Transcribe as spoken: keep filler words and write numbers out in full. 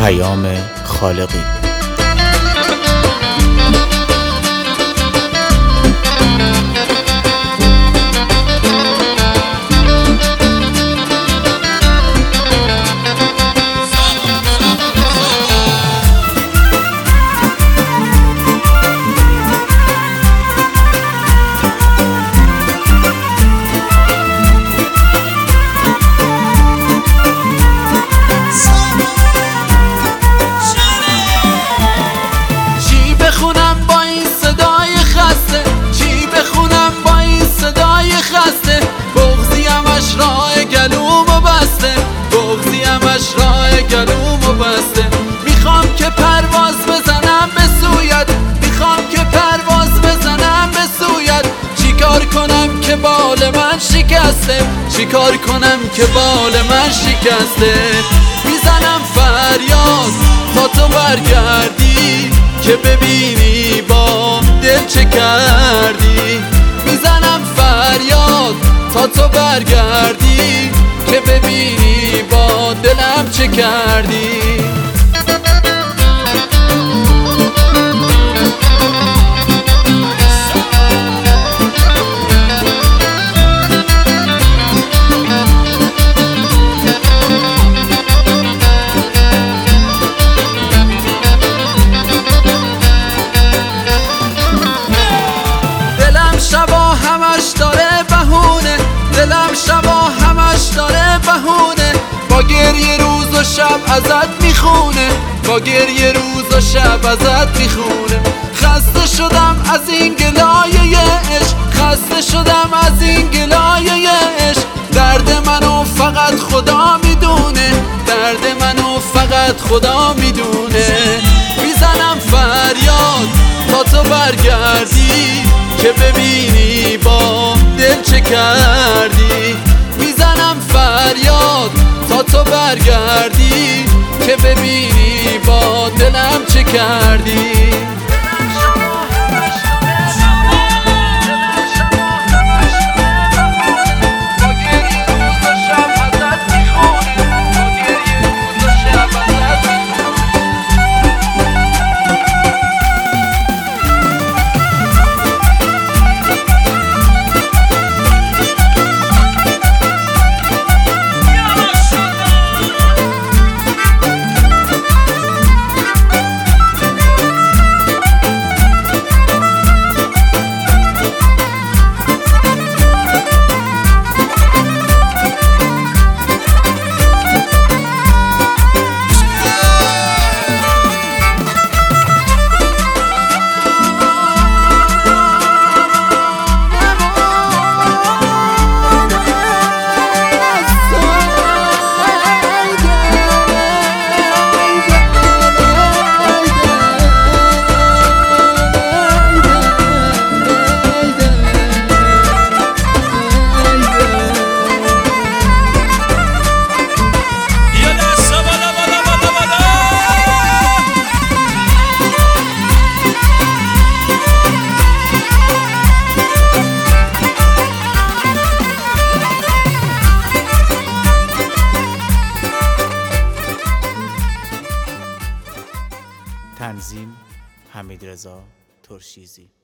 پیام خالقی. گلومو بسته میخوام که پرواز بزنم به سویت، میخوام که پرواز بزنم به سویت. چیکار کنم که بال من شکسته، چیکار کنم که بال من شکسته. میزنم فریاد تا تو برگردی که ببینی با دل چه کردی. میزنم فریاد تا تو برگردی که ببینی با دلم چه کردی. دلم شبا همش داره بهونه، دلم شبا همش داره بهونه. با گریه روز و شب ازت میخونه، با گریه روز و شب ازت میخونه. خسته شدم از این گلایه عشق، خسته شدم از این گلایه عشق. درد منو فقط خدا میدونه، درد منو فقط خدا میدونه. میزنم فریاد تا تو برگردی که ببینی با دل چه کردی. میزنم فریاد تا تو برگردی که ببینی با دلم چه کردی. تنظیم حمیدرضا ترشیزی.